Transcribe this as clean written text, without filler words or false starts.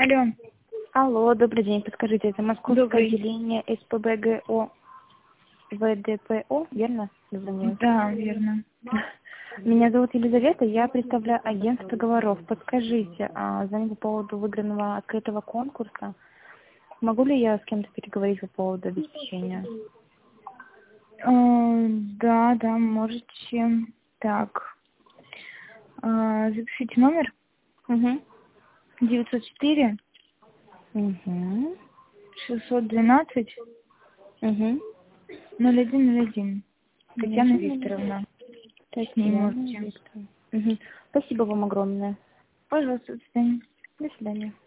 Алло. Алло, добрый день. Подскажите, это Московское Добрый. отделение СПбГО ВДПО, верно? Звоню. Да, верно. Меня зовут Елизавета, я представляю агентство договоров. Подскажите, звоню по поводу выигранного открытого конкурса. Могу ли я с кем-то переговорить по поводу обеспечения? Да, можете. Так. Запишите номер. Угу. 904 Угу. 612 Угу. 0101. Татьяна Викторовна. С ней можете. Угу. Спасибо вам огромное. Пожалуйста, до свидания. До свидания.